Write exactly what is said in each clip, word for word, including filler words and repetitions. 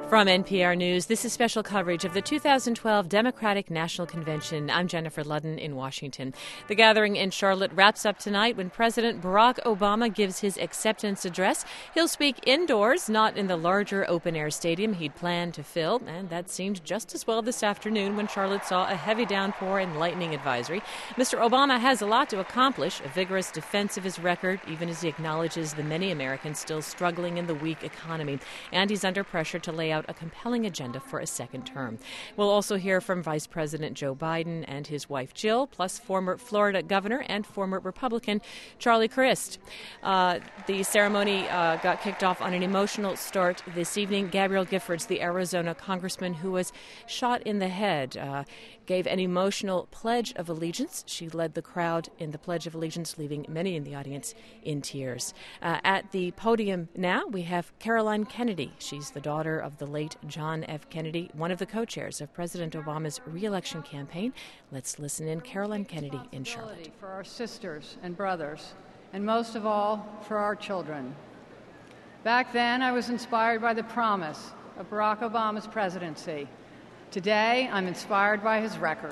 From N P R News, this is special coverage of the two thousand twelve Democratic National Convention. I'm Jennifer Ludden in Washington. The gathering in Charlotte wraps up tonight when President Barack Obama gives his acceptance address. He'll speak indoors, not in the larger open-air stadium he'd planned to fill, and that seemed just as well this afternoon when Charlotte saw a heavy downpour and lightning advisory. Mister Obama has a lot to accomplish, a vigorous defense of his record, even as he acknowledges the many Americans still struggling in the weak economy, and he's under pressure to lay out a compelling agenda for a second term. We'll also hear from Vice President Joe Biden and his wife Jill, plus former Florida governor and former Republican Charlie Crist. Uh, the ceremony uh, got kicked off on an emotional start this evening. Gabrielle Giffords, the Arizona congressman who was shot in the head, uh, gave an emotional pledge of allegiance. She led the crowd in the Pledge of Allegiance, leaving many in the audience in tears. Uh, at the podium now, we have Caroline Kennedy. She's the daughter of the late John F. Kennedy, one of the co-chairs of President Obama's re-election campaign. Let's listen in. Caroline Kennedy in Charlotte. For our sisters and brothers, and most of all, for our children. Back then, I was inspired by the promise of Barack Obama's presidency. Today, I'm inspired by his record.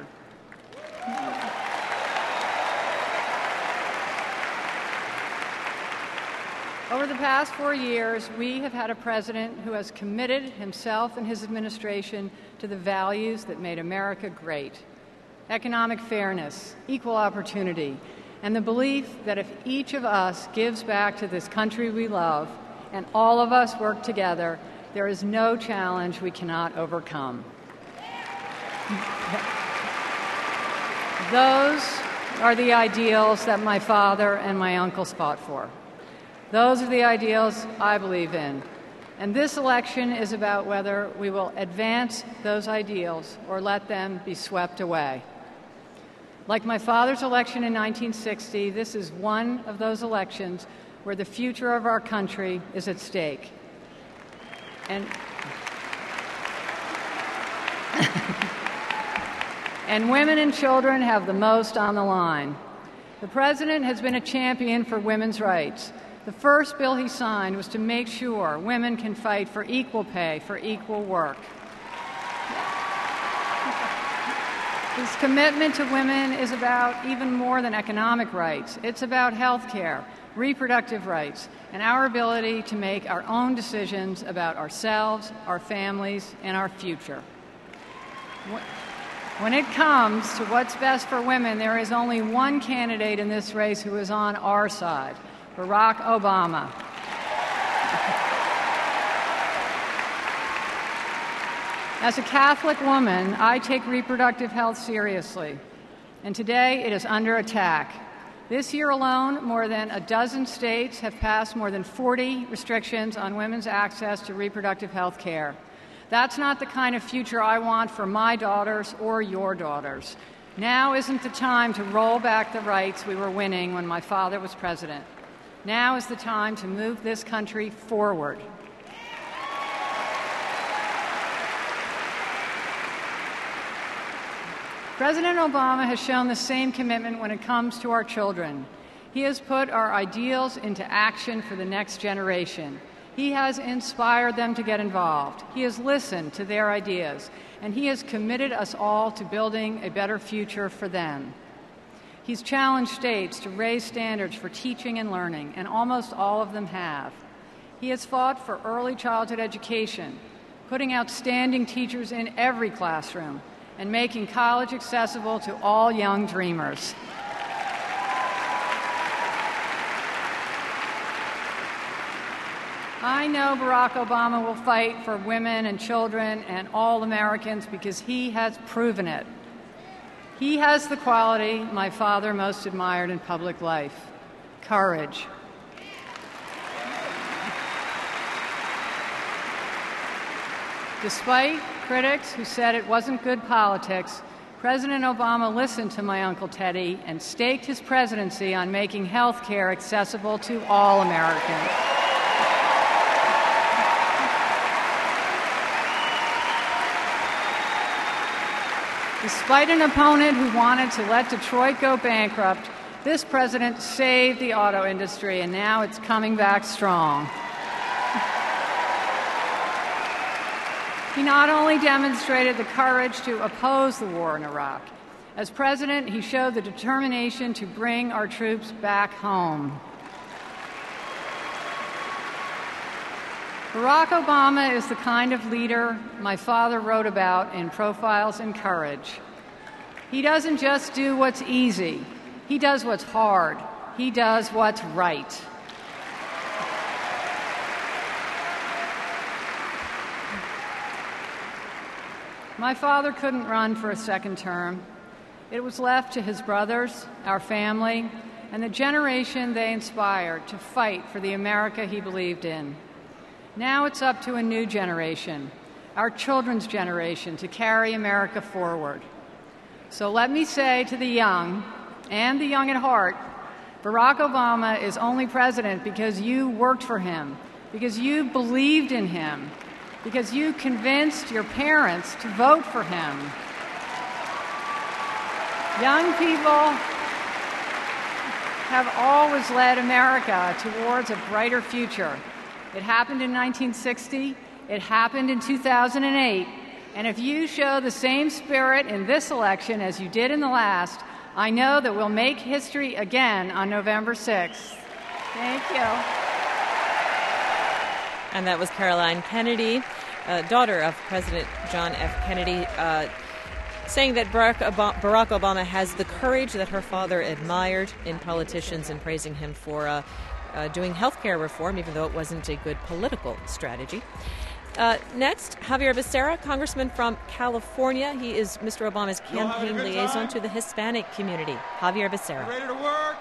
Over the past four years, we have had a president who has committed himself and his administration to the values that made America great: economic fairness, equal opportunity, and the belief that if each of us gives back to this country we love, and all of us work together, there is no challenge we cannot overcome. Those are the ideals that my father and my uncles fought for. Those are the ideals I believe in. And this election is about whether we will advance those ideals or let them be swept away. Like my father's election in nineteen sixty, this is one of those elections where the future of our country is at stake. And And women and children have the most on the line. The president has been a champion for women's rights. The first bill he signed was to make sure women can fight for equal pay for equal work. His commitment to women is about even more than economic rights. It's about health care, reproductive rights, and our ability to make our own decisions about ourselves, our families, and our future. When it comes to what's best for women, there is only one candidate in this race who is on our side: Barack Obama. As a Catholic woman, I take reproductive health seriously, and today it is under attack. This year alone, more than a dozen states have passed more than forty restrictions on women's access to reproductive health care. That's not the kind of future I want for my daughters or your daughters. Now isn't the time to roll back the rights we were winning when my father was president. Now is the time to move this country forward. President Obama has shown the same commitment when it comes to our children. He has put our ideals into action for the next generation. He has inspired them to get involved. He has listened to their ideas, and he has committed us all to building a better future for them. He's challenged states to raise standards for teaching and learning, and almost all of them have. He has fought for early childhood education, putting outstanding teachers in every classroom, and making college accessible to all young dreamers. I know Barack Obama will fight for women and children and all Americans because he has proven it. He has the quality my father most admired in public life: courage. Despite critics who said it wasn't good politics, President Obama listened to my Uncle Teddy and staked his presidency on making health care accessible to all Americans. Despite an opponent who wanted to let Detroit go bankrupt, this president saved the auto industry, and now it's coming back strong. He not only demonstrated the courage to oppose the war in Iraq. As president, he showed the determination to bring our troops back home. Barack Obama is the kind of leader my father wrote about in Profiles in Courage. He doesn't just do what's easy. He does what's hard. He does what's right. My father couldn't run for a second term. It was left to his brothers, our family, and the generation they inspired to fight for the America he believed in. Now it's up to a new generation, our children's generation, to carry America forward. So let me say to the young, and the young at heart, Barack Obama is only president because you worked for him, because you believed in him, because you convinced your parents to vote for him. Young people have always led America towards a brighter future. It happened in nineteen sixty, it happened in two thousand eight, and if you show the same spirit in this election as you did in the last, I know that we'll make history again on November sixth. Thank you. And that was Caroline Kennedy, uh, daughter of President John F. Kennedy, uh, saying that Barack Obama, Barack Obama has the courage that her father admired in politicians, and praising him for uh, uh, doing health care reform, even though it wasn't a good political strategy. Uh, next, Javier Becerra, congressman from California. He is Mister Obama's campaign liaison time? to the Hispanic community. Javier Becerra. Ready to work?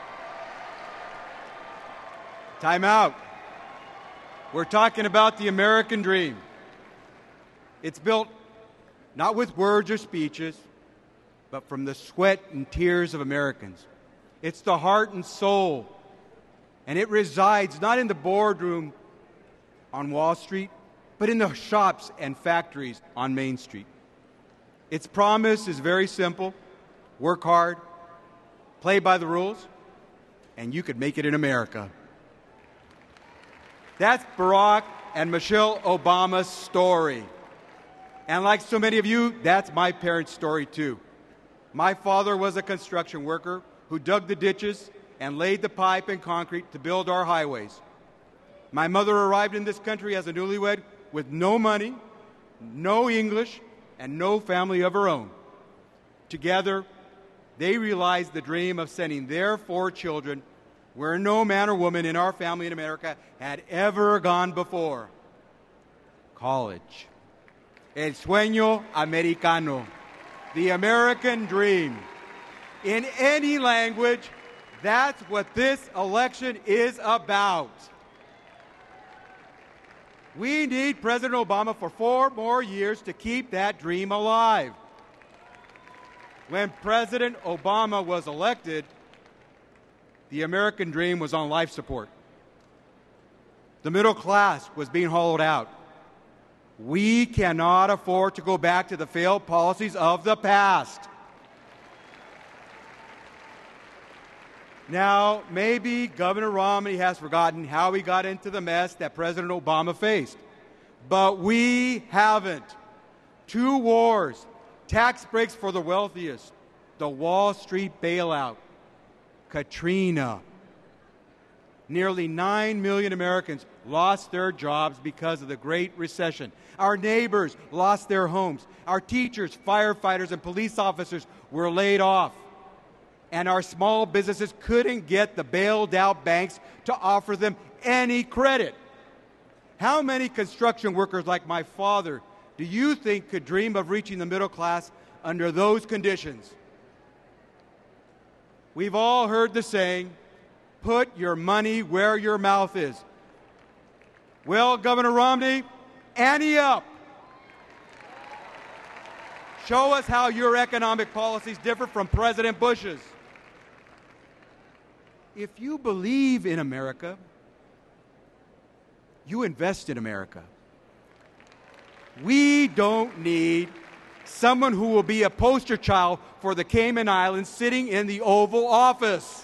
Time out. We're talking about the American dream. It's built not with words or speeches, but from the sweat and tears of Americans. It's the heart and soul, and it resides not in the boardroom on Wall Street, but in the shops and factories on Main Street. Its promise is very simple: work hard, play by the rules, and you could make it in America. That's Barack and Michelle Obama's story. And like so many of you, that's my parents' story too. My father was a construction worker who dug the ditches and laid the pipe and concrete to build our highways. My mother arrived in this country as a newlywed with no money, no English, and no family of her own. Together, they realized the dream of sending their four children where no man or woman in our family in America had ever gone before: college. El sueño americano, the American dream. In any language, that's what this election is about. We need President Obama for four more years to keep that dream alive. When President Obama was elected, the American dream was on life support. The middle class was being hollowed out. We cannot afford to go back to the failed policies of the past. Now, maybe Governor Romney has forgotten how we got into the mess that President Obama faced. But we haven't. Two wars, tax breaks for the wealthiest, the Wall Street bailout, Katrina. Nearly nine million Americans lost their jobs because of the Great Recession. Our neighbors lost their homes. Our teachers, firefighters, and police officers were laid off. And our small businesses couldn't get the bailed-out banks to offer them any credit. How many construction workers like my father do you think could dream of reaching the middle class under those conditions? We've all heard the saying, put your money where your mouth is. Well, Governor Romney, ante up. Show us how your economic policies differ from President Bush's. If you believe in America, you invest in America. We don't need someone who will be a poster child for the Cayman Islands sitting in the Oval Office.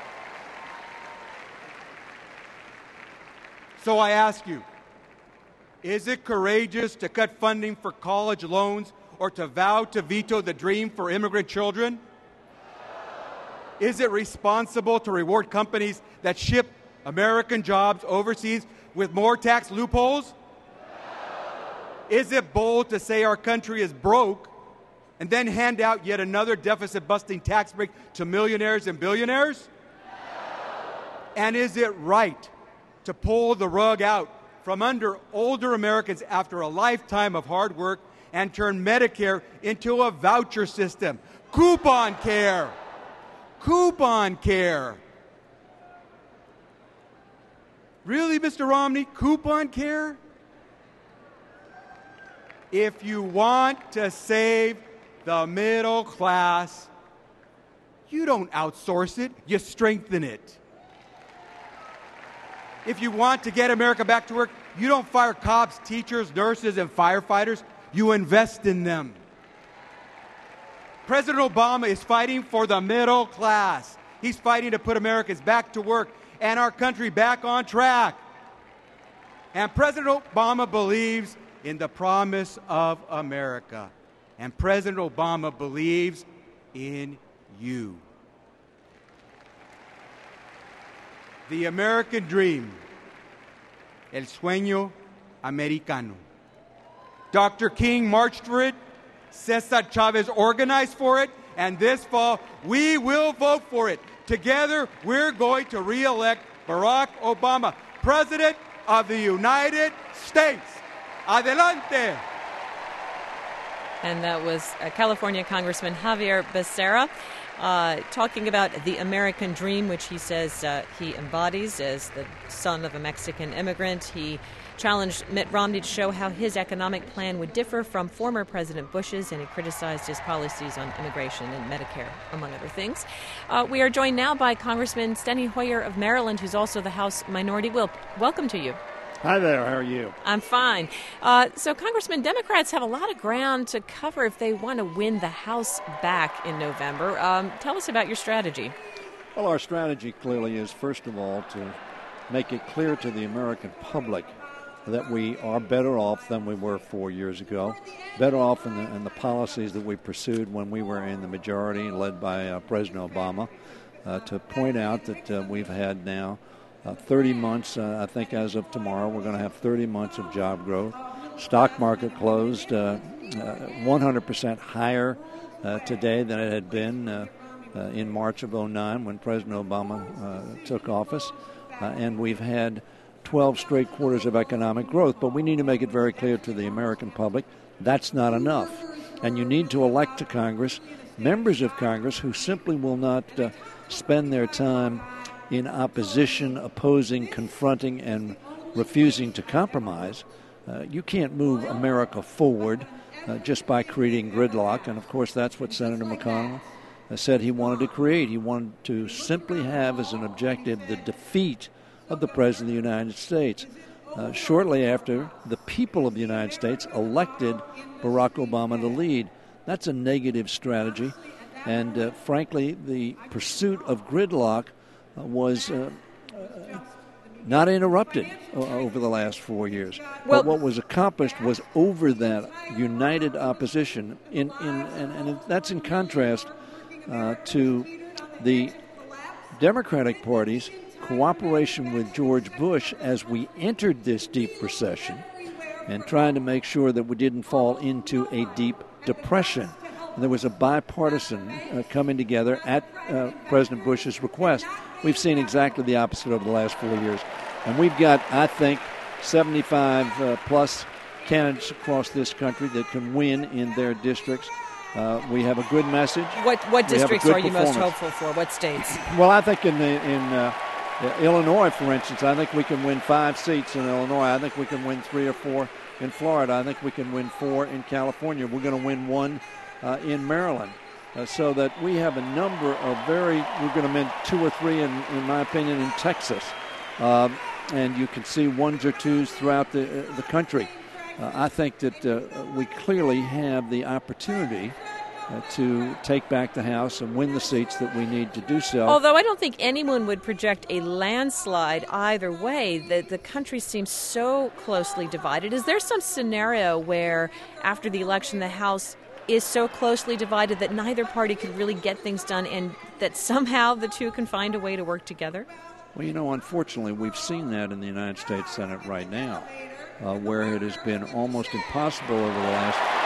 So I ask you, Is it courageous to cut funding for college loans or to vow to veto the dream for immigrant children? Is it responsible to reward companies that ship American jobs overseas with more tax loopholes? Is it bold to say our country is broke and then hand out yet another deficit-busting tax break to millionaires and billionaires? And is it right to pull the rug out from under older Americans after a lifetime of hard work and turn Medicare into a voucher system? Coupon care. Coupon care. Really, Mister Romney? Coupon care? If you want to save the middle class, you don't outsource it, you strengthen it. If you want to get America back to work, you don't fire cops, teachers, nurses, and firefighters, you invest in them. President Obama is fighting for the middle class. He's fighting to put Americans back to work and our country back on track. And President Obama believes in the promise of America. And President Obama believes in you. The American dream, el sueño americano. Doctor King marched for it, Cesar Chavez organized for it, and this fall, we will vote for it. Together, we're going to re-elect Barack Obama, President of the United States. Adelante. And that was uh, California Congressman Xavier Becerra uh, talking about the American dream, which he says uh, he embodies as the son of a Mexican immigrant. He challenged Mitt Romney to show how his economic plan would differ from former President Bush's, and he criticized his policies on immigration and Medicare, among other things. Uh, we are joined now by Congressman Steny Hoyer of Maryland, who's also the House Minority Whip. Welcome to you. Hi there. How are you? I'm fine. Uh, so, Congressman, Democrats have a lot of ground to cover if they want to win the House back in November. Um, tell us about your strategy. Well, our strategy clearly is, first of all, to make it clear to the American public that we are better off than we were four years ago, better off in the, in the policies that we pursued when we were in the majority, led by uh, President Obama, uh, to point out that uh, we've had now Uh, thirty months, uh, I think as of tomorrow, we're going to have thirty months of job growth. Stock market closed uh, uh, one hundred percent higher uh, today than it had been uh, uh, in March of oh nine when President Obama uh, took office. Uh, and we've had twelve straight quarters of economic growth. But we need to make it very clear to the American public that's not enough. And you need to elect to Congress members of Congress who simply will not uh, spend their time in opposition, opposing, confronting, and refusing to compromise. Uh, you can't move America forward uh, just by creating gridlock, and of course that's what Senator McConnell uh, said he wanted to create. He wanted to simply have as an objective the defeat of the President of the United States. Uh, shortly after, the people of the United States elected Barack Obama to lead. That's a negative strategy, and uh, frankly, the pursuit of gridlock Uh, was uh, uh, not interrupted uh, over the last four years. Well, but what was accomplished was over that united opposition, in, in, and, and that's in contrast uh, to the Democratic Party's cooperation with George Bush as we entered this deep recession and trying to make sure that we didn't fall into a deep depression. And there was a bipartisan uh, coming together at uh, President Bush's request. We've seen exactly the opposite over the last four years. And we've got, I think, seventy-five uh, plus candidates across this country that can win in their districts. Uh, we have a good message. What what We districts are you most performance. hopeful for? What states? Well, I think in the, in uh, Illinois, for instance, I think we can win five seats in Illinois. I think we can win three or four in Florida. I think we can win four in California. We're going to win one uh, in Maryland. Uh, so that we have a number of very, we're going to win two or three, in, in my opinion, in Texas. Uh, and you can see ones or twos throughout the, uh, the country. Uh, I think that uh, we clearly have the opportunity uh, to take back the House and win the seats that we need to do so. Although I don't think anyone would project a landslide either way. The, the country seems so closely divided. Is there some scenario where after the election the House is so closely divided that neither party could really get things done and that somehow the two can find a way to work together? Well, you know, unfortunately, we've seen that in the United States Senate right now, uh, where it has been almost impossible over the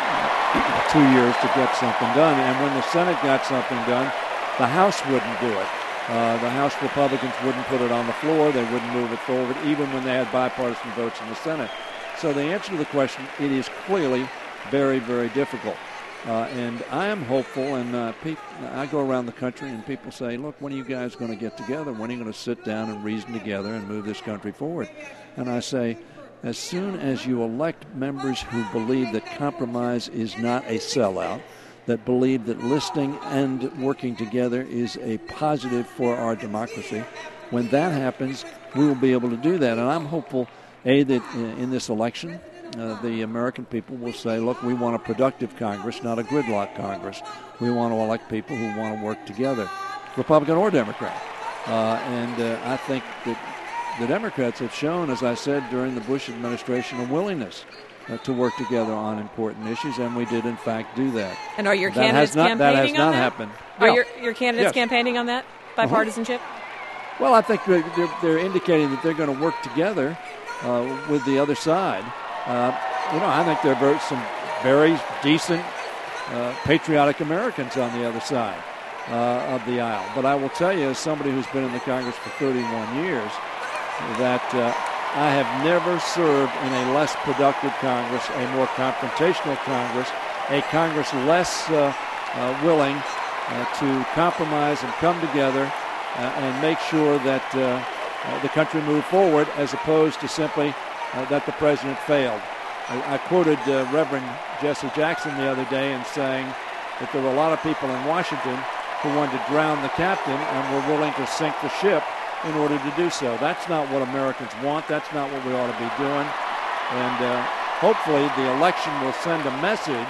last two years to get something done. And when the Senate got something done, the House wouldn't do it. Uh, the House Republicans wouldn't put it on the floor. They wouldn't move it forward, even when they had bipartisan votes in the Senate. So the answer to the question, it is clearly very, very difficult. Uh, and I am hopeful, and uh, pe- I go around the country and people say, look, when are you guys going to get together? When are you going to sit down and reason together and move this country forward? And I say, as soon as you elect members who believe that compromise is not a sellout, that believe that listening and working together is a positive for our democracy, when that happens, we will be able to do that. And I'm hopeful, A, that in this election, Uh, the American people will say, look, we want a productive Congress, not a gridlock Congress. We want to elect people who want to work together, Republican or Democrat. Uh, and uh, I think that the Democrats have shown, as I said, during the Bush administration, a willingness uh, to work together on important issues, and we did, in fact, do that. And are your that candidates not, campaigning that has on not that? happened. Are Yeah. your, your candidates Yes. campaigning on that, bipartisanship? Uh-huh. Well, I think they're, they're, they're indicating that they're going to work together uh, with the other side. Uh, you know, I think there are very, some very decent, uh, patriotic Americans on the other side uh, of the aisle. But I will tell you, as somebody who's been in the Congress for thirty-one years, that uh, I have never served in a less productive Congress, a more confrontational Congress, a Congress less uh, uh, willing uh, to compromise and come together uh, and make sure that uh, uh, the country moved forward, as opposed to simply Uh, that the president failed. I, I quoted uh, Reverend Jesse Jackson the other day in saying that there were a lot of people in Washington who wanted to drown the captain and were willing to sink the ship in order to do so. That's not what Americans want. That's not what we ought to be doing. And uh, hopefully the election will send a message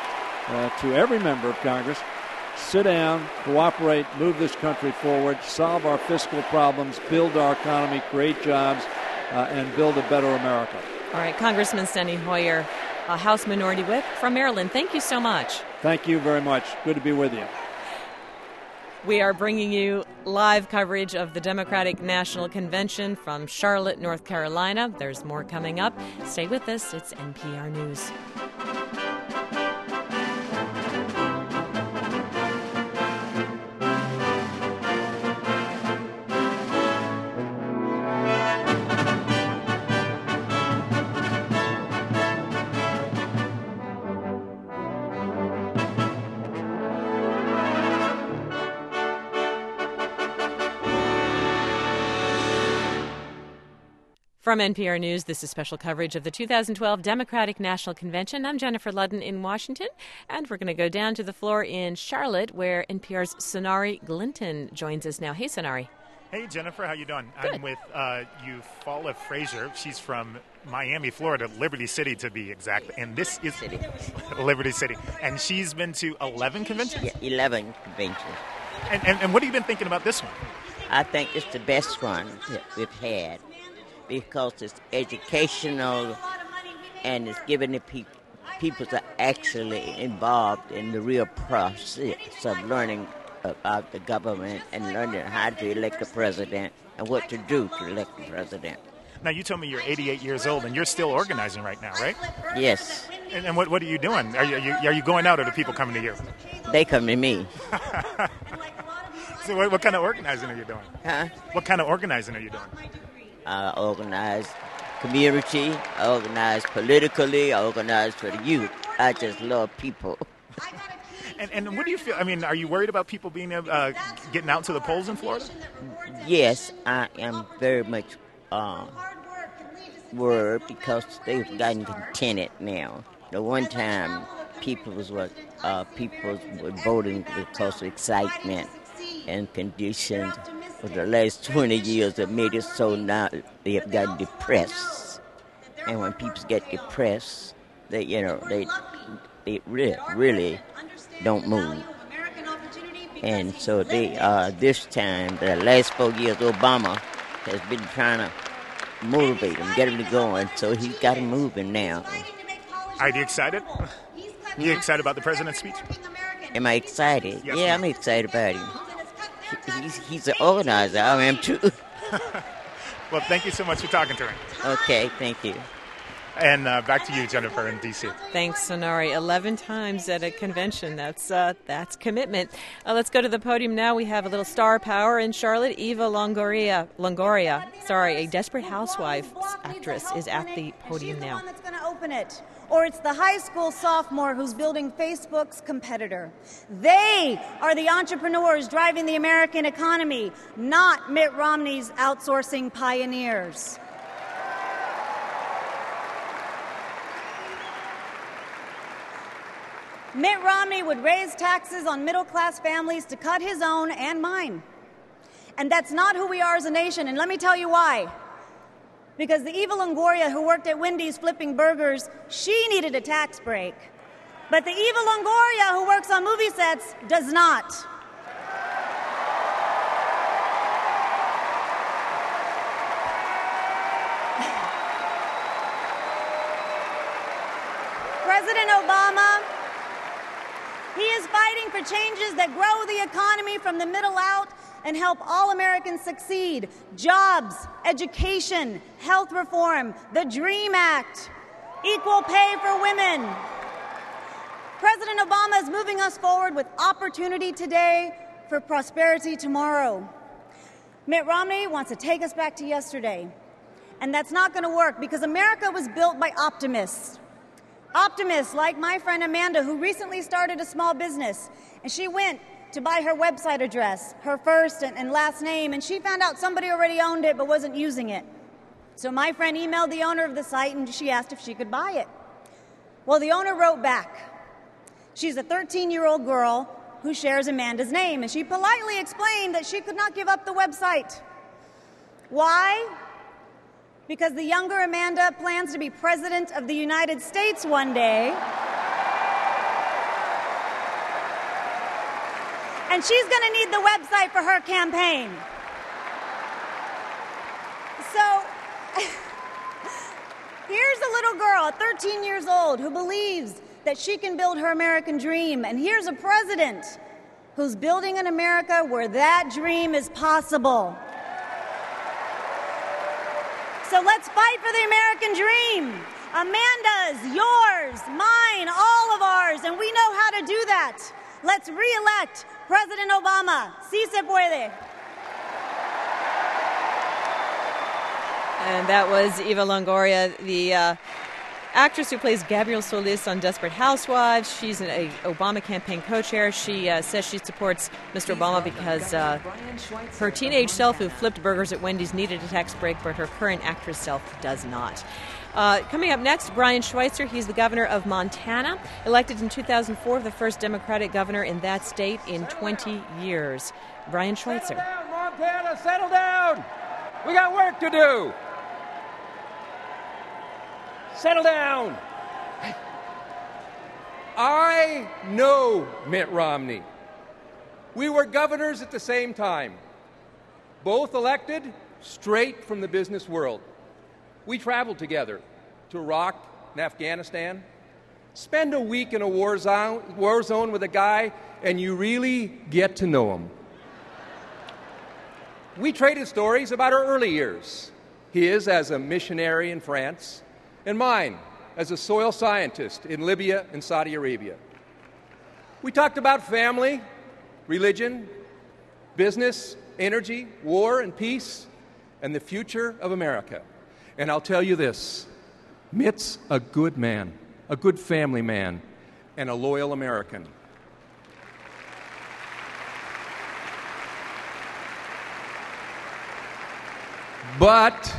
uh, to every member of Congress. Sit down, cooperate, move this country forward, solve our fiscal problems, build our economy, create jobs, Uh, and build a better America. All right, Congressman Steny Hoyer, uh, House Minority Whip from Maryland, thank you so much. Thank you very much. Good to be with you. We are bringing you live coverage of the Democratic National Convention from Charlotte, North Carolina. There's more coming up. Stay with us. It's N P R News. From N P R News, this is special coverage of the two thousand twelve Democratic National Convention. I'm Jennifer Ludden in Washington, and we're going to go down to the floor in Charlotte, where N P R's Sonari Glinton joins us now. Hey, Sonari. Hey, Jennifer, how you doing? Good. I'm with uh, Eufaula Frazier. She's from Miami, Florida, Liberty City to be exact. And this is City. Liberty City. And she's been to eleven conventions? Yeah, eleven conventions. And, and, and what have you been thinking about this one? I think it's the best one that we've had because it's educational and it's giving the people people are actually involved in the real process of learning about the government and learning how to elect a president and what to do to elect a president. Now, you told me you're eighty-eight years old and you're still organizing right now, right? Yes. And, and what, what are you doing? Are you, are you are you going out or are the people coming to you? They come to me. So what, what kind of organizing are you doing? Huh? What kind of organizing are you doing? I organize community, I organize politically, I organize for the youth. I just love people. And, and what do you feel? I mean, are you worried about people being uh, getting out to the polls in Florida? Yes, I am very much uh, worried because they've gotten contented now. The one time people was what uh, people were voting because of excitement and conditions. For the last twenty years have made it so now they have gotten depressed. And when people get depressed, they, you know, they, they really, really don't move. And so they, uh, this time, the last four years, Obama has been trying to motivate him, get him to going, so he's got him moving now. Are you excited? You excited about the president's speech? Am I excited? Yes, yeah, ma'am. I'm excited about him. He- He's, he's an organizer. I am too. Well, thank you so much for talking to me. Okay, thank you. And uh, back to you, Jennifer, in D C. Thanks, Sonari. Eleven times at a convention. That's uh, that's commitment. Uh, let's go to the podium now. We have a little star power in Charlotte. Eva Longoria, Longoria, sorry, a Desperate Housewives actress, is at the podium now. She's the one that's going to open it. Or it's the high school sophomore who's building Facebook's competitor. They are the entrepreneurs driving the American economy, not Mitt Romney's outsourcing pioneers. Mitt Romney would raise taxes on middle-class families to cut his own and mine. And that's not who we are as a nation, and let me tell you why. Because the Eva Longoria who worked at Wendy's flipping burgers, she needed a tax break. But the Eva Longoria who works on movie sets does not. President Obama, he is fighting for changes that grow the economy from the middle out and help all Americans succeed. Jobs, education, health reform, the DREAM Act, equal pay for women. President Obama is moving us forward with opportunity today for prosperity tomorrow. Mitt Romney wants to take us back to yesterday. And that's not going to work because America was built by optimists. Optimists like my friend Amanda, who recently started a small business, and she went to buy her website address, her first and, and last name, and she found out somebody already owned it but wasn't using it. So my friend emailed the owner of the site and she asked if she could buy it. Well, the owner wrote back. She's a thirteen-year-old girl who shares Amanda's name, and she politely explained that she could not give up the website. Why? Because the younger Amanda plans to be president of the United States one day. And she's going to need the website for her campaign. So, here's a little girl, thirteen years old, who believes that she can build her American dream. And here's a president who's building an America where that dream is possible. So let's fight for the American dream. Amanda's, yours, mine, all of ours, and we know how to do that. Let's re-elect President Obama. Si se puede. And that was Eva Longoria, the uh, actress who plays Gabrielle Solis on Desperate Housewives. She's an a Obama campaign co-chair. She uh, says she supports Mister Obama because uh, her teenage self who flipped burgers at Wendy's needed a tax break, but her current actress self does not. Uh, coming up next, Brian Schweitzer. He's the governor of Montana, elected in two thousand four, the first Democratic governor in that state in twenty years. Brian Schweitzer. Settle down, Montana, settle down. We got work to do. Settle down. I know Mitt Romney. We were governors at the same time, both elected straight from the business world. We traveled together to Iraq and Afghanistan. Spend a week in a war zone, war zone with a guy, and you really get to know him. We traded stories about our early years, his as a missionary in France, and mine as a soil scientist in Libya and Saudi Arabia. We talked about family, religion, business, energy, war and peace, and the future of America. And I'll tell you this, Mitt's a good man, a good family man, and a loyal American. But,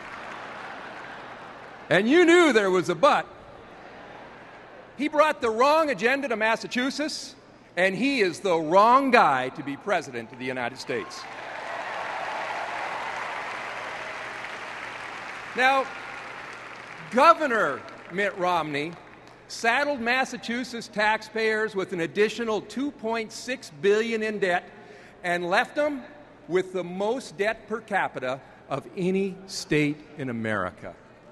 and you knew there was a but, he brought the wrong agenda to Massachusetts, and he is the wrong guy to be president of the United States. Now, Governor Mitt Romney saddled Massachusetts taxpayers with an additional two point six billion dollars in debt and left them with the most debt per capita of any state in America.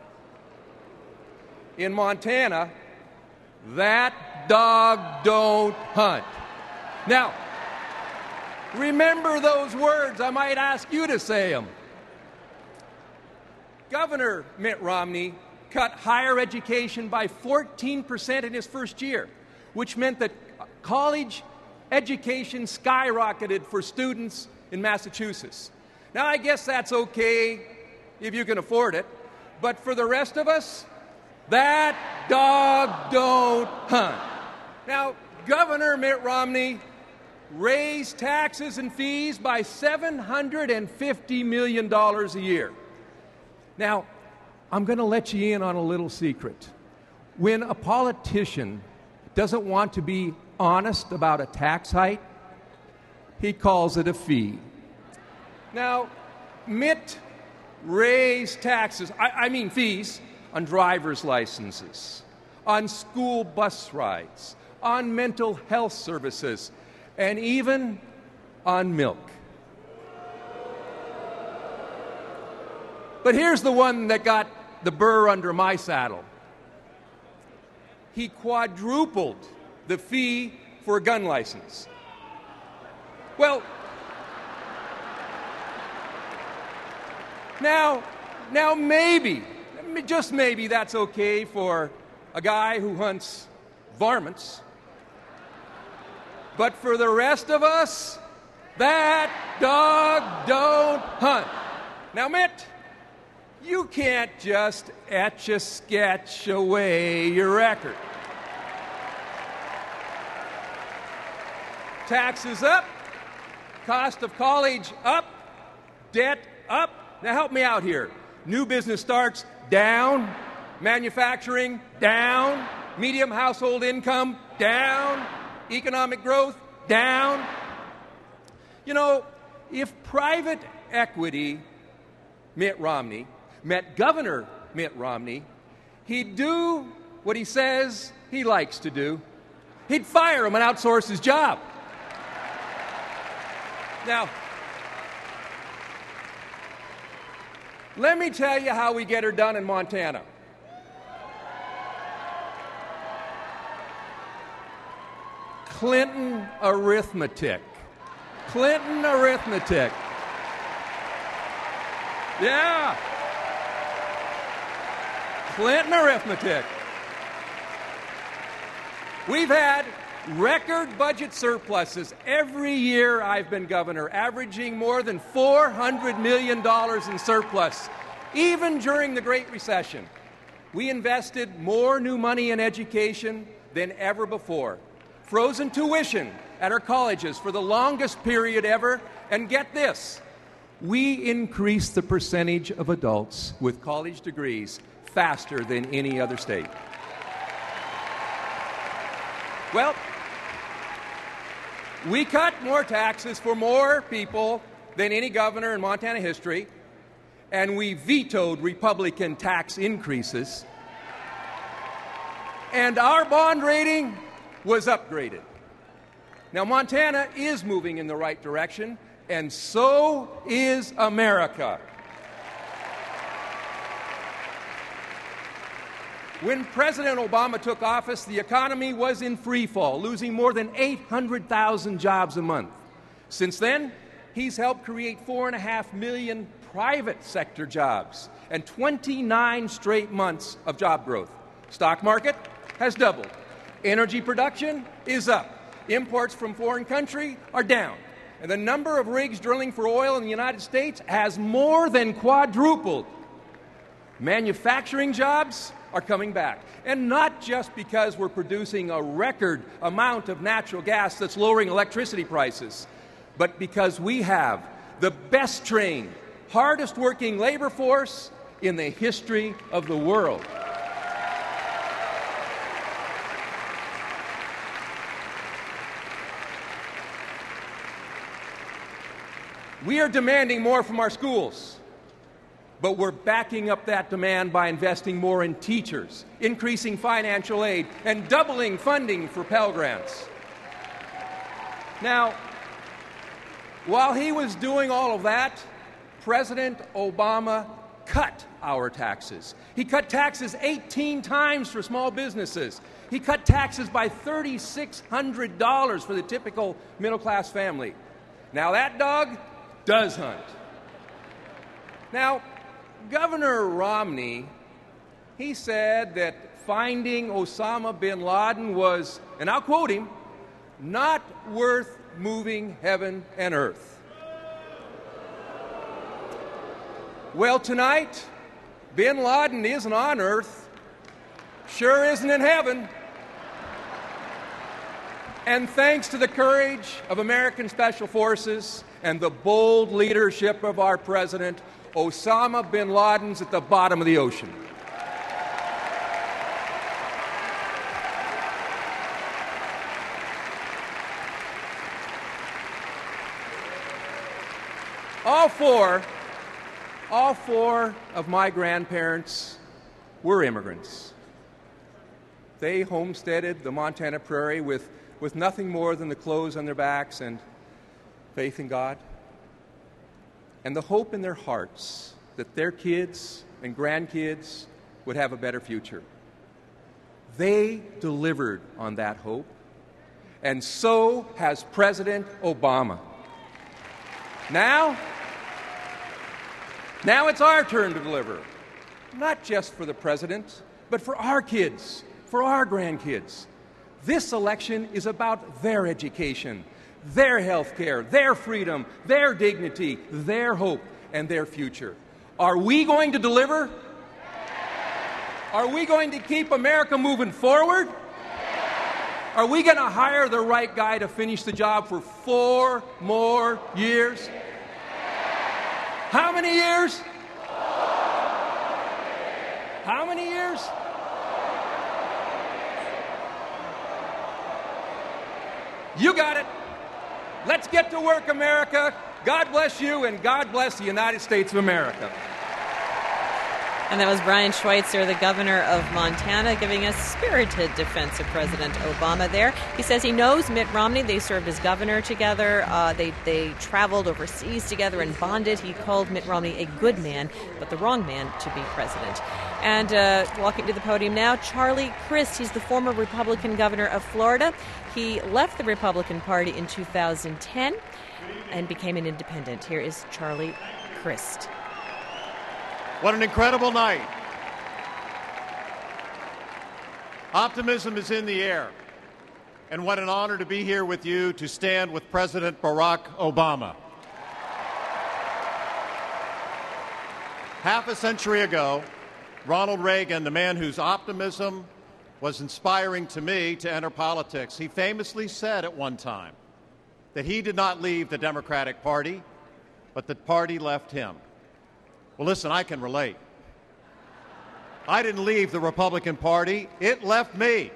In Montana, that dog don't hunt. Now, remember those words. I might ask you to say them. Governor Mitt Romney cut higher education by fourteen percent in his first year, which meant that college education skyrocketed for students in Massachusetts. Now, I guess that's okay if you can afford it, but for the rest of us, that dog don't hunt. Now, Governor Mitt Romney raised taxes and fees by seven hundred fifty million dollars a year. Now, I'm going to let you in on a little secret. When a politician doesn't want to be honest about a tax hike, he calls it a fee. Now, Mitt raised taxes, I, I mean fees, on driver's licenses, on school bus rides, on mental health services, and even on milk. But here's the one that got the burr under my saddle. He quadrupled the fee for a gun license. Well, now, now maybe, just maybe that's okay for a guy who hunts varmints. But for the rest of us, that dog don't hunt. Now, Mitt, you can't just etch-a-sketch away your record. Taxes up, cost of college up, debt up. Now help me out here. New business starts down, manufacturing down, medium household income down, economic growth down. You know, if private equity, Mitt Romney, met Governor Mitt Romney, he'd do what he says he likes to do. He'd fire him and outsource his job. Now, let me tell you how we get her done in Montana. Clinton arithmetic. Clinton arithmetic. Yeah. Clinton arithmetic. We've had record budget surpluses every year I've been governor, averaging more than four hundred million dollars in surplus, even during the Great Recession. We invested more new money in education than ever before. Frozen tuition at our colleges for the longest period ever. And get this, we increased the percentage of adults with college degrees faster than any other state. Well, we cut more taxes for more people than any governor in Montana history, and we vetoed Republican tax increases, and our bond rating was upgraded. Now, Montana is moving in the right direction, and so is America. When President Obama took office, the economy was in free fall, losing more than eight hundred thousand jobs a month. Since then, he's helped create four and a half million private sector jobs and twenty-nine straight months of job growth. Stock market has doubled. Energy production is up. Imports from foreign countries are down. And the number of rigs drilling for oil in the United States has more than quadrupled. Manufacturing jobs are coming back. And not just because we're producing a record amount of natural gas that's lowering electricity prices, but because we have the best trained, hardest working labor force in the history of the world. We are demanding more from our schools. But we're backing up that demand by investing more in teachers, increasing financial aid, and doubling funding for Pell Grants. Now, while he was doing all of that, President Obama cut our taxes. He cut taxes eighteen times for small businesses. He cut taxes by three thousand six hundred dollars for the typical middle-class family. Now, that dog does hunt. Now, Governor Romney, he said that finding Osama bin Laden was, and I'll quote him, not worth moving heaven and earth. Well, tonight, bin Laden isn't on earth, sure isn't in heaven. And thanks to the courage of American Special Forces and the bold leadership of our president, Osama bin Laden's at the bottom of the ocean. All four, all four of my grandparents were immigrants. They homesteaded the Montana prairie with, with nothing more than the clothes on their backs and faith in God, and the hope in their hearts that their kids and grandkids would have a better future. They delivered on that hope, and so has President Obama. Now, now it's our turn to deliver, not just for the president, but for our kids, for our grandkids. This election is about their education, their health care, their freedom, their dignity, their hope, and their future. Are we going to deliver? Are we going to keep America moving forward? Are we going to hire the right guy to finish the job for four more years? How many years? How many years? You got it. Let's get to work, America. God bless you, and God bless the United States of America. And that was Brian Schweitzer, the governor of Montana, giving a spirited defense of President Obama there. He says he knows Mitt Romney. They served as governor together. Uh, they, they traveled overseas together and bonded. He called Mitt Romney a good man, but the wrong man to be president. And uh, walking to the podium now, Charlie Crist. He's the former Republican governor of Florida. He left the Republican Party in two thousand ten and became an independent. Here is Charlie Crist. What an incredible night. Optimism is in the air. And what an honor to be here with you to stand with President Barack Obama. Half a century ago, Ronald Reagan, the man whose optimism was inspiring to me to enter politics, he famously said at one time that he did not leave the Democratic Party, but the party left him. Well, listen, I can relate. I didn't leave the Republican Party. It left me.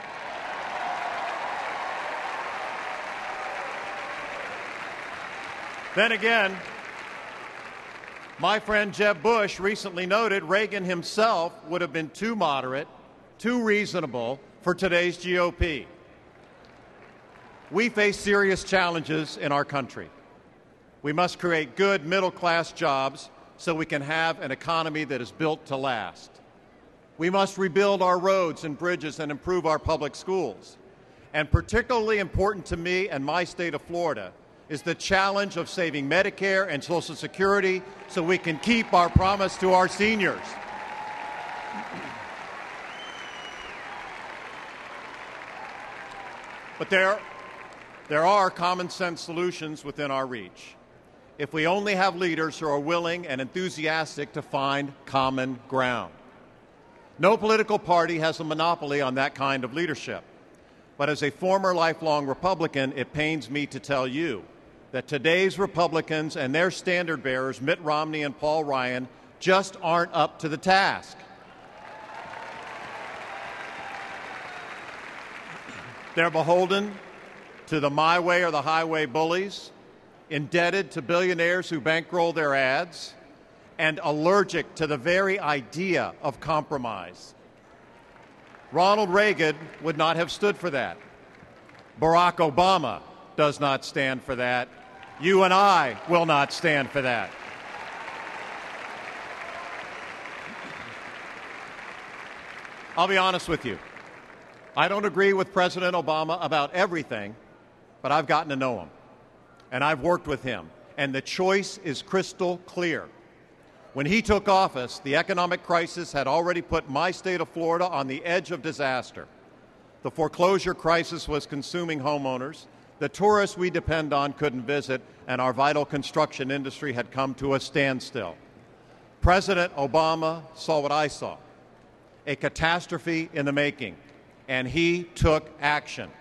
Then again, my friend Jeb Bush recently noted Reagan himself would have been too moderate, too reasonable for today's G O P. We face serious challenges in our country. We must create good middle-class jobs so we can have an economy that is built to last. We must rebuild our roads and bridges and improve our public schools. And particularly important to me and my state of Florida is the challenge of saving Medicare and Social Security so we can keep our promise to our seniors. But there, there are common sense solutions within our reach, if we only have leaders who are willing and enthusiastic to find common ground. No political party has a monopoly on that kind of leadership. But as a former lifelong Republican, it pains me to tell you that today's Republicans and their standard bearers, Mitt Romney and Paul Ryan, just aren't up to the task. They're beholden to the my way or the highway bullies, indebted to billionaires who bankroll their ads, and allergic to the very idea of compromise. Ronald Reagan would not have stood for that. Barack Obama does not stand for that. You and I will not stand for that. I'll be honest with you. I don't agree with President Obama about everything, but I've gotten to know him, and I've worked with him, and the choice is crystal clear. When he took office, the economic crisis had already put my state of Florida on the edge of disaster. The foreclosure crisis was consuming homeowners. The tourists we depend on couldn't visit, and our vital construction industry had come to a standstill. President Obama saw what I saw, a catastrophe in the making, and he took action.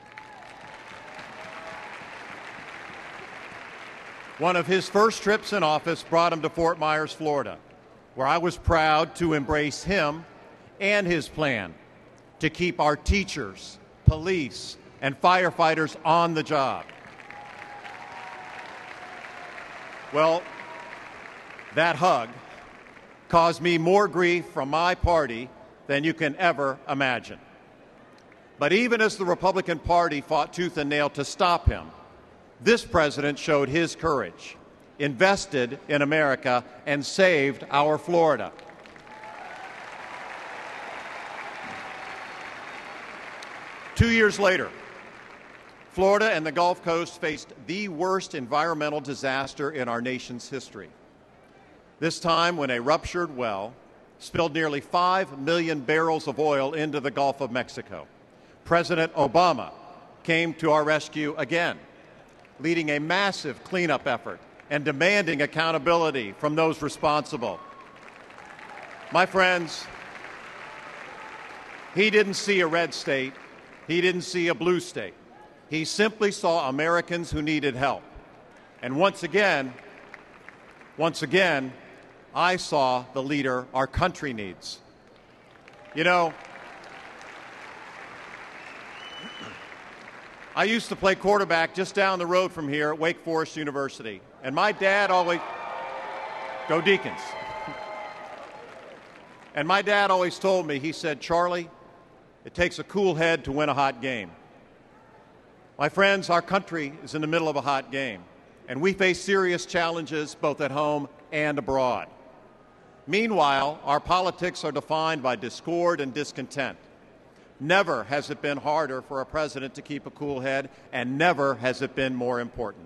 One of his first trips in office brought him to Fort Myers, Florida, where I was proud to embrace him and his plan to keep our teachers, police, and firefighters on the job. Well, that hug caused me more grief from my party than you can ever imagine. But even as the Republican Party fought tooth and nail to stop him, this president showed his courage, invested in America, and saved our Florida. Two years later, Florida and the Gulf Coast faced the worst environmental disaster in our nation's history. This time when a ruptured well spilled nearly five million barrels of oil into the Gulf of Mexico. President Obama came to our rescue again, leading a massive cleanup effort and demanding accountability from those responsible. My friends, he didn't see a red state. He didn't see a blue state. He simply saw Americans who needed help. And once again, once again, I saw the leader our country needs. You know, I used to play quarterback just down the road from here at Wake Forest University. And my dad always, go Deacons. And my dad always told me, he said, Charlie, it takes a cool head to win a hot game. My friends, our country is in the middle of a hot game, and we face serious challenges both at home and abroad. Meanwhile, our politics are defined by discord and discontent. Never has it been harder for a president to keep a cool head, and never has it been more important.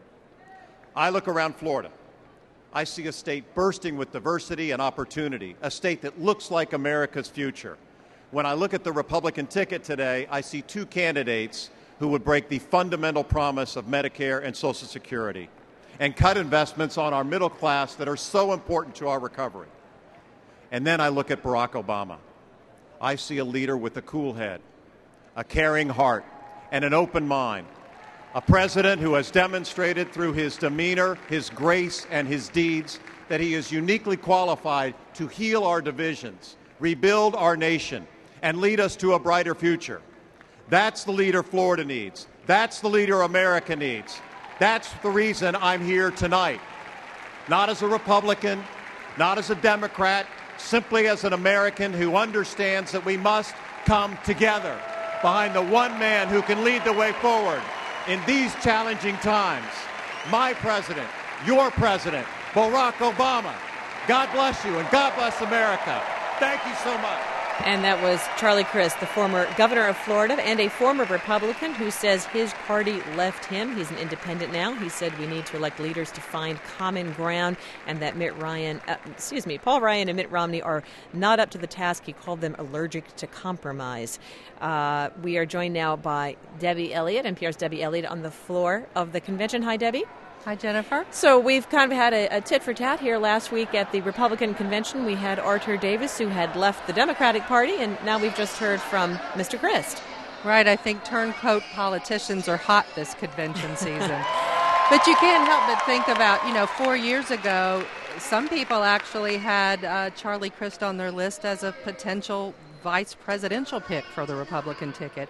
I look around Florida. I see a state bursting with diversity and opportunity, a state that looks like America's future. When I look at the Republican ticket today, I see two candidates who would break the fundamental promise of Medicare and Social Security and cut investments on our middle class that are so important to our recovery. And then I look at Barack Obama. I see a leader with a cool head, a caring heart, and an open mind. A president who has demonstrated through his demeanor, his grace, and his deeds that he is uniquely qualified to heal our divisions, rebuild our nation, and lead us to a brighter future. That's the leader Florida needs. That's the leader America needs. That's the reason I'm here tonight. Not as a Republican, not as a Democrat, simply as an American who understands that we must come together behind the one man who can lead the way forward in these challenging times. My president, your president, Barack Obama. God bless you and God bless America. Thank you so much. And that was Charlie Crist, the former governor of Florida and a former Republican who says his party left him. He's an independent now. He said we need to elect leaders to find common ground, and that Mitt Ryan, uh, excuse me, Paul Ryan and Mitt Romney are not up to the task. He called them allergic to compromise. Uh, we are joined now by Debbie Elliott, N P R's Debbie Elliott, on the floor of the convention. Hi, Debbie. Hi, Jennifer. So we've kind of had a, a tit-for-tat here last week at the Republican convention. We had Arthur Davis, who had left the Democratic Party, and now we've just heard from Mister Crist. Right. I think turncoat politicians are hot this convention season. But you can't help but think about, you know, four years ago, some people actually had uh, Charlie Crist on their list as a potential vice presidential pick for the Republican ticket.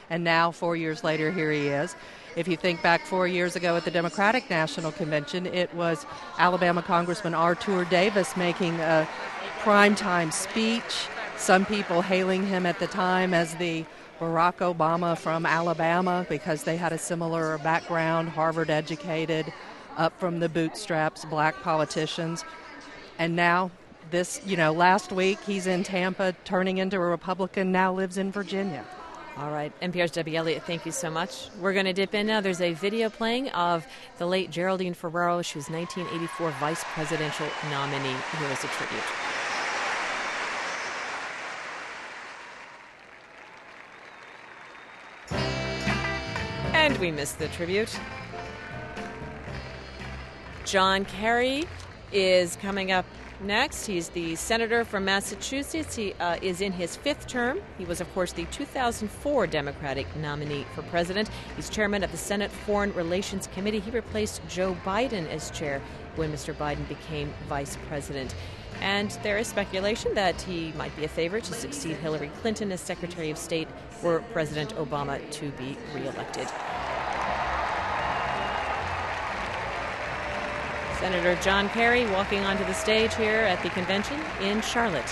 And now, four years later, here he is. If you think back four years ago at the Democratic National Convention, it was Alabama Congressman Arthur Davis making a primetime speech. Some people hailing him at the time as the Barack Obama from Alabama because they had a similar background, Harvard educated, up from the bootstraps, black politicians. And now, this, you know, last week he's in Tampa turning into a Republican, now lives in Virginia. All right. N P R's Debbie Elliott, thank you so much. We're going to dip in now. There's a video playing of the late Geraldine Ferraro. She was nineteen eighty-four vice presidential nominee. Here is a tribute. And we missed the tribute. John Kerry is coming up next. He's the senator from Massachusetts. He uh, is in his fifth term. He was, of course, the two thousand four Democratic nominee for president. He's chairman of the Senate Foreign Relations Committee. He replaced Joe Biden as chair when Mister Biden became vice president. And there is speculation that he might be a favorite to succeed Hillary Clinton as Secretary of State were President Obama to be reelected. Senator John Kerry walking onto the stage here at the convention in Charlotte.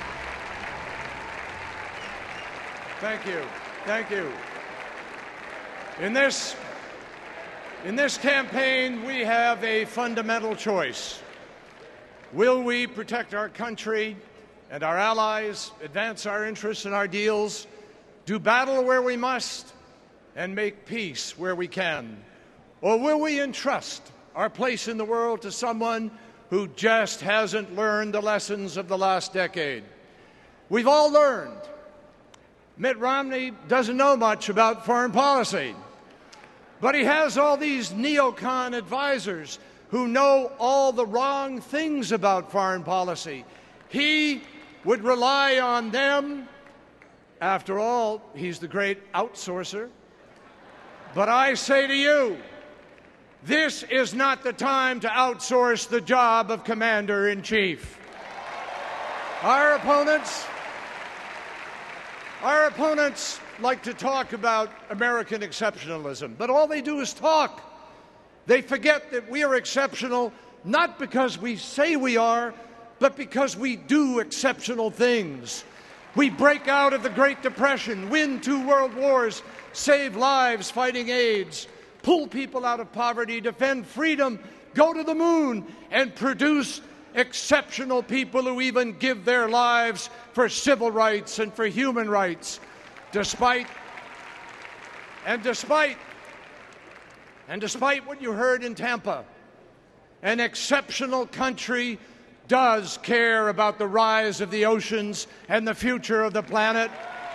Thank you. Thank you. In this, in this campaign, we have a fundamental choice. Will we protect our country and our allies, advance our interests and our deals, do battle where we must, and make peace where we can? Or will we entrust our place in the world to someone who just hasn't learned the lessons of the last decade? We've all learned. Mitt Romney doesn't know much about foreign policy, but he has all these neocon advisors who know all the wrong things about foreign policy. He would rely on them. After all, he's the great outsourcer. But I say to you, this is not the time to outsource the job of commander-in-chief. Our opponents, our opponents like to talk about American exceptionalism, but all they do is talk. They forget that we are exceptional not because we say we are, but because we do exceptional things. We break out of the Great Depression, win two world wars, save lives fighting AIDS, pull people out of poverty, defend freedom, go to the moon, and produce exceptional people who even give their lives for civil rights and for human rights. Despite, and despite, and despite what you heard in Tampa, an exceptional country does care about the rise of the oceans and the future of the planet.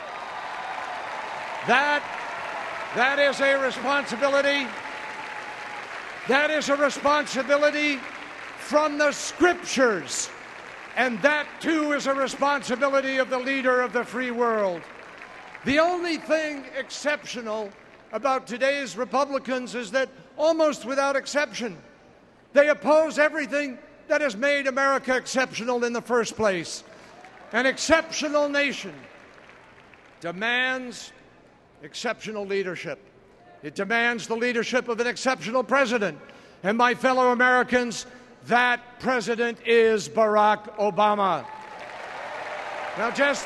That, that is a responsibility. That is a responsibility from the Scriptures. And that, too, is a responsibility of the leader of the free world. The only thing exceptional about today's Republicans is that, almost without exception, they oppose everything that has made America exceptional in the first place. An exceptional nation demands exceptional leadership. It demands the leadership of an exceptional president. And my fellow Americans, that president is Barack Obama. Now just,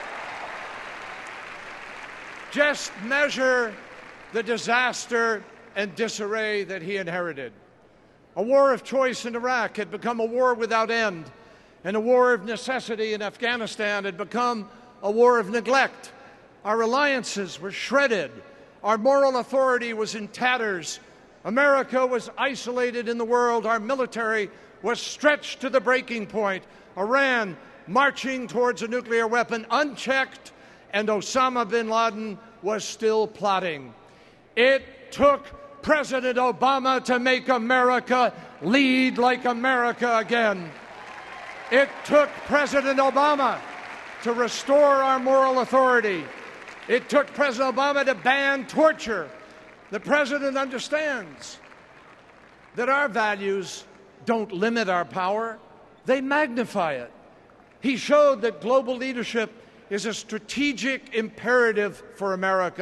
just measure the disaster and disarray that he inherited. A war of choice in Iraq had become a war without end, and a war of necessity in Afghanistan had become a war of neglect. Our alliances were shredded. Our moral authority was in tatters. America was isolated in the world. Our military was stretched to the breaking point. Iran marching towards a nuclear weapon unchecked, and Osama bin Laden was still plotting. It took President Obama to make America lead like America again. It took President Obama to restore our moral authority. It took President Obama to ban torture. The president understands that our values don't limit our power, they magnify it. He showed that global leadership is a strategic imperative for America,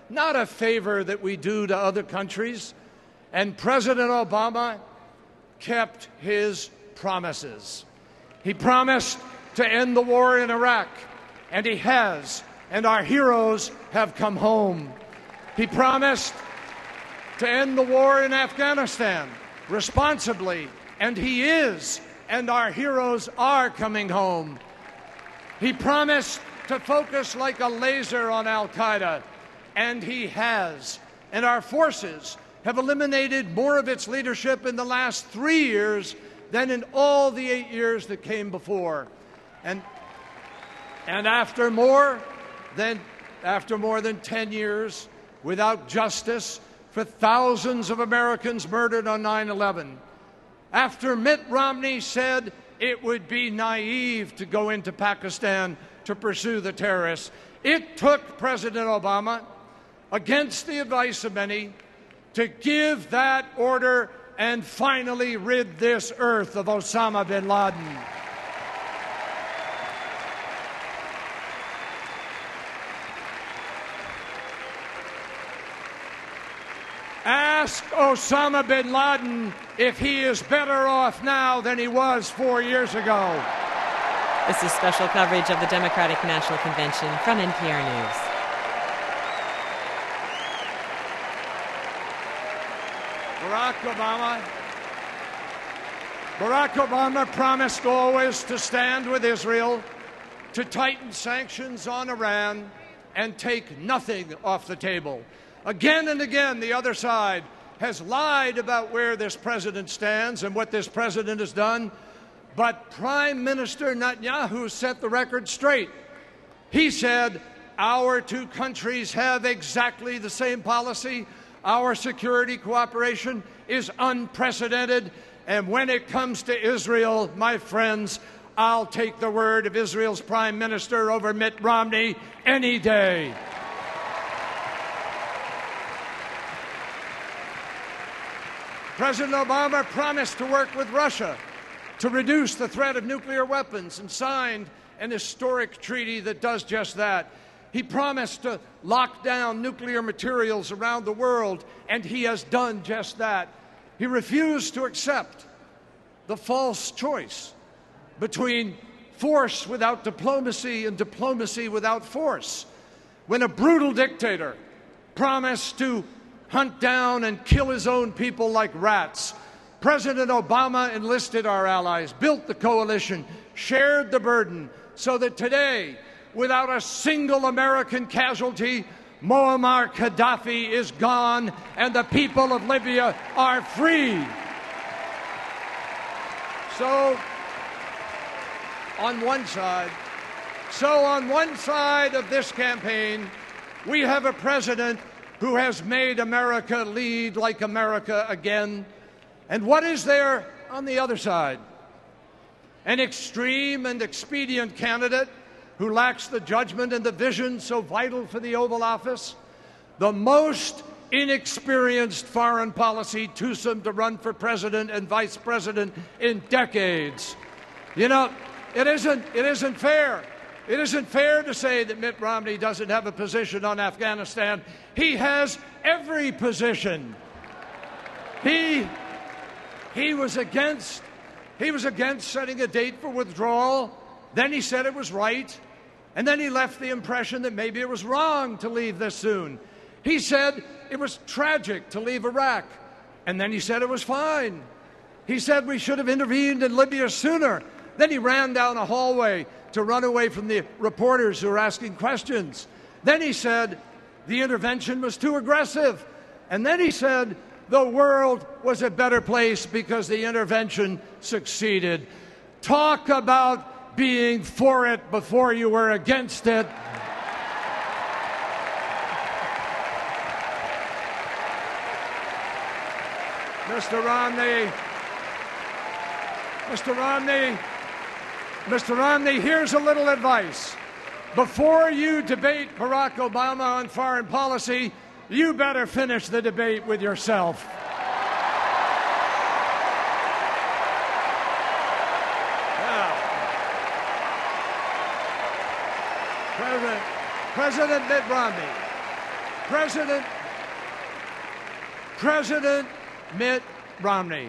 not a favor that we do to other countries. And President Obama kept his promises. He promised to end the war in Iraq, and he has, and our heroes have come home. He promised to end the war in Afghanistan responsibly, and he is, and our heroes are coming home. He promised to focus like a laser on Al-Qaeda, and he has. And our forces have eliminated more of its leadership in the last three years than in all the eight years that came before. And, and after more than, after more than ten years without justice for thousands of Americans murdered on nine eleven, after Mitt Romney said it would be naive to go into Pakistan to pursue the terrorists, it took President Obama, against the advice of many, to give that order and finally rid this earth of Osama bin Laden. Ask Osama bin Laden if he is better off now than he was four years ago. This is special coverage of the Democratic National Convention from N P R News. Barack Obama, Barack Obama promised always to stand with Israel, to tighten sanctions on Iran, and take nothing off the table. Again and again, the other side has lied about where this president stands and what this president has done. But Prime Minister Netanyahu set the record straight. He said, our two countries have exactly the same policy. Our security cooperation is unprecedented. And when it comes to Israel, my friends, I'll take the word of Israel's Prime Minister over Mitt Romney any day. President Obama promised to work with Russia to reduce the threat of nuclear weapons and signed an historic treaty that does just that. He promised to lock down nuclear materials around the world, and he has done just that. He refused to accept the false choice between force without diplomacy and diplomacy without force. When a brutal dictator promised to hunt down and kill his own people like rats, President Obama enlisted our allies, built the coalition, shared the burden, so that today, without a single American casualty, Muammar Gaddafi is gone and the people of Libya are free. So, on one side, so on one side of this campaign, we have a president who has made America lead like America again. And what is there on the other side? An extreme and expedient candidate who lacks the judgment and the vision so vital for the Oval Office, the most inexperienced foreign policy twosome to run for president and vice president in decades. You know, it isn't, it isn't fair. It isn't fair to say that Mitt Romney doesn't have a position on Afghanistan. He has every position. He, he was against, he was against setting a date for withdrawal. Then he said it was right. And then he left the impression that maybe it was wrong to leave this soon. He said it was tragic to leave Iraq. And then he said it was fine. He said we should have intervened in Libya sooner. Then he ran down a hallway to run away from the reporters who were asking questions. Then he said the intervention was too aggressive. And then he said the world was a better place because the intervention succeeded. Talk about being for it before you were against it. Mister Romney, Mister Romney, Mister Romney, here's a little advice. Before you debate Barack Obama on foreign policy, you better finish the debate with yourself. Now, President, President Mitt Romney, President, President Mitt Romney.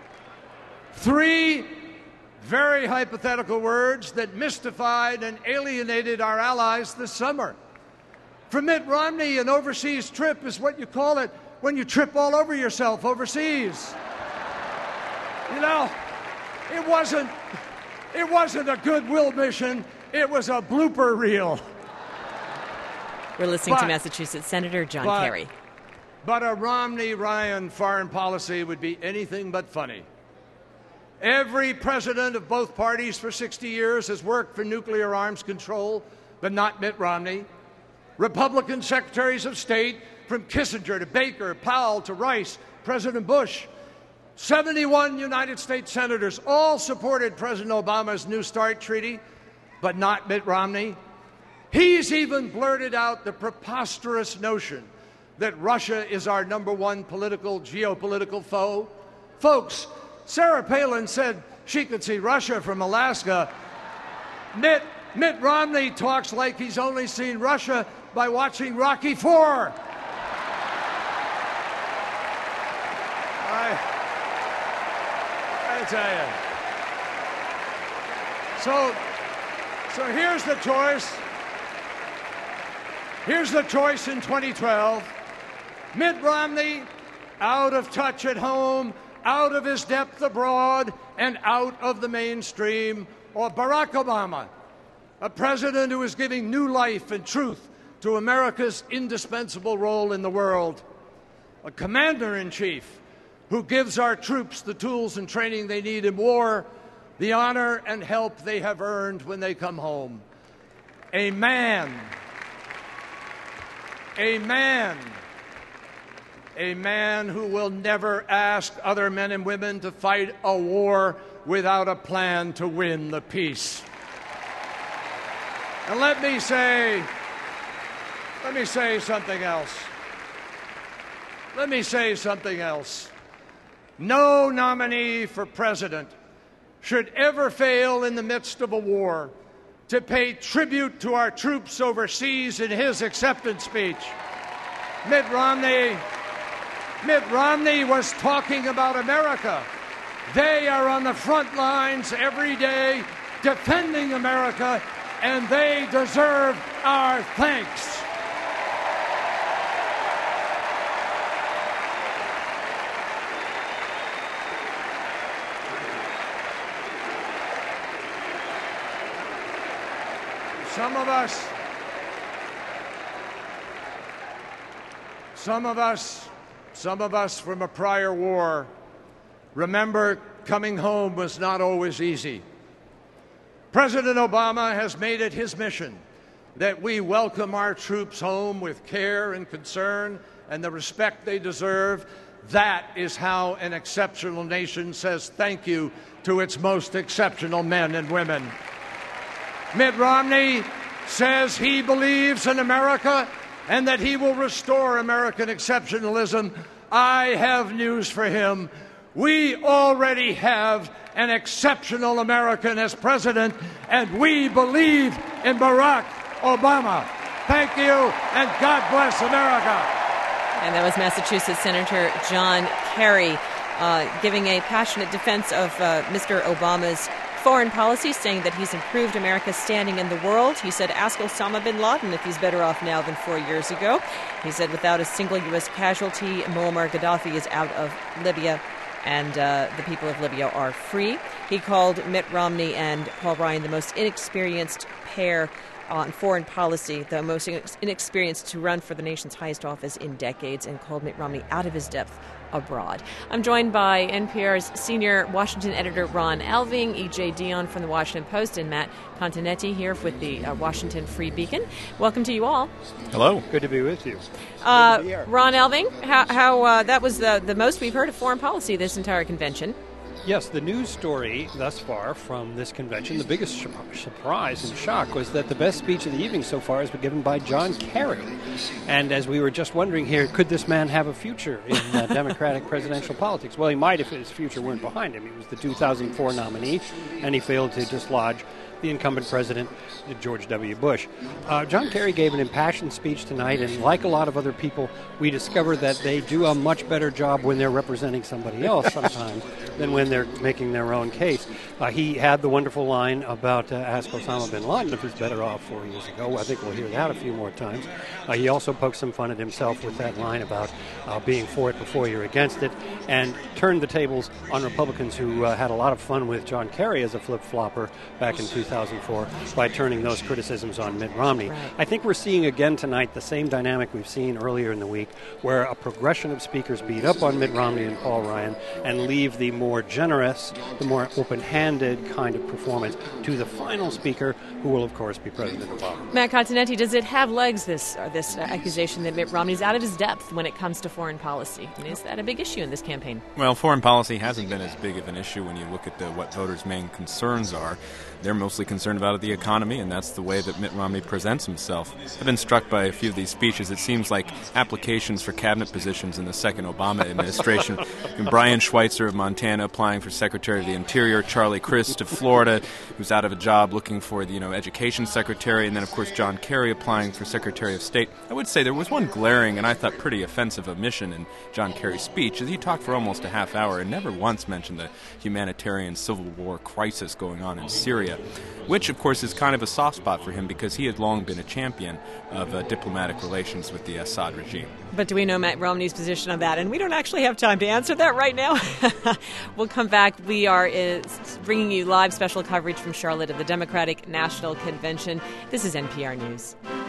Three very hypothetical words that mystified and alienated our allies this summer. For Mitt Romney, an overseas trip is what you call it when you trip all over yourself overseas. You know, it wasn't, it wasn't a goodwill mission, it was a blooper reel. We're listening but, to Massachusetts Senator John but, Kerry. But a Romney-Ryan foreign policy would be anything but funny. Every president of both parties for sixty years has worked for nuclear arms control, but not Mitt Romney. Republican secretaries of state, from Kissinger to Baker, Powell to Rice, President Bush, seventy-one United States senators all supported President Obama's New START treaty, but not Mitt Romney. He's even blurted out the preposterous notion that Russia is our number one political, geopolitical foe. Folks, Sarah Palin said she could see Russia from Alaska. Mitt, Mitt Romney talks like he's only seen Russia by watching Rocky Four. I, I tell you. So, so here's the choice. Here's the choice in twenty twelve. Mitt Romney, out of touch at home, out of his depth abroad, and out of the mainstream, or Barack Obama, a president who is giving new life and truth to America's indispensable role in the world, a commander-in-chief who gives our troops the tools and training they need in war, the honor and help they have earned when they come home, a man, a man, a man who will never ask other men and women to fight a war without a plan to win the peace. And let me say, let me say something else. Let me say something else. No nominee for president should ever fail in the midst of a war to pay tribute to our troops overseas in his acceptance speech. Mitt Romney, Mitt Romney was talking about America. They are on the front lines every day defending America, and they deserve our thanks. Some of us, some of us, some of us from a prior war remember coming home was not always easy. President Obama has made it his mission that we welcome our troops home with care and concern and the respect they deserve. That is how an exceptional nation says thank you to its most exceptional men and women. Mitt Romney says he believes in America and that he will restore American exceptionalism. I have news for him. We already have an exceptional American as president, and we believe in Barack Obama. Thank you, and God bless America. And that was Massachusetts Senator John Kerry uh, giving a passionate defense of uh, Mister Obama's foreign policy, saying that he's improved America's standing in the world. He said, ask Osama bin Laden if he's better off now than four years ago. He said, without a single U S casualty, Muammar Gaddafi is out of Libya, and uh, the people of Libya are free. He called Mitt Romney and Paul Ryan the most inexperienced pair on foreign policy, the most inexperienced to run for the nation's highest office in decades, and called Mitt Romney out of his depth abroad. I'm joined by N P R's senior Washington editor Ron Elving, E J Dion from the Washington Post, and Matt Continetti here with the uh, Washington Free Beacon. Welcome to you all. Hello. Good to be with you. Uh, Ron Elving, how, how uh, that was the, the most we've heard of foreign policy this entire convention. Yes, the news story thus far from this convention, the biggest su- surprise and shock was that the best speech of the evening so far has been given by John Kerry. And as we were just wondering here, could this man have a future in uh, Democratic presidential politics? Well, he might if his future weren't behind him. He was the two thousand four nominee, and he failed to dislodge the incumbent president, George W. Bush. Uh, John Kerry gave an impassioned speech tonight, and like a lot of other people, we discovered that they do a much better job when they're representing somebody else sometimes than when they're making their own case. Uh, he had the wonderful line about uh, ask Osama bin Laden if he's better off four years ago. I think we'll hear that a few more times. Uh, he also poked some fun at himself with that line about uh, being for it before you're against it, and turned the tables on Republicans who uh, had a lot of fun with John Kerry as a flip-flopper back in two thousand four by turning those criticisms on Mitt Romney. Right. I think we're seeing again tonight the same dynamic we've seen earlier in the week, where a progression of speakers beat up on Mitt Romney and Paul Ryan and leave the more generous, the more open-handed kind of performance to the final speaker, who will, of course, be President Obama. Matt Continetti, does it have legs, this uh, this uh, accusation that Mitt Romney's out of his depth when it comes to foreign policy? I mean, is that a big issue in this campaign? Well, foreign policy hasn't been as big of an issue when you look at the, what voters' main concerns are. They're mostly concerned about the economy, and that's the way that Mitt Romney presents himself. I've been struck by a few of these speeches. It seems like applications for cabinet positions in the second Obama administration. Brian Schweitzer of Montana applying for Secretary of the Interior, Charlie Crist of Florida, who's out of a job looking for the you know Education Secretary, and then, of course, John Kerry applying for Secretary of State. I would say there was one glaring and I thought pretty offensive omission in John Kerry's speech, as he talked for almost a half hour and never once mentioned the humanitarian civil war crisis going on in Syria, which, of course, is kind of a soft spot for him because he had long been a champion of uh, diplomatic relations with the Assad regime. But do we know Mitt Romney's position on that? And we don't actually have time to answer that right now. We'll come back. We are uh, bringing you live special coverage from Charlotte at the Democratic National Convention. This is N P R News.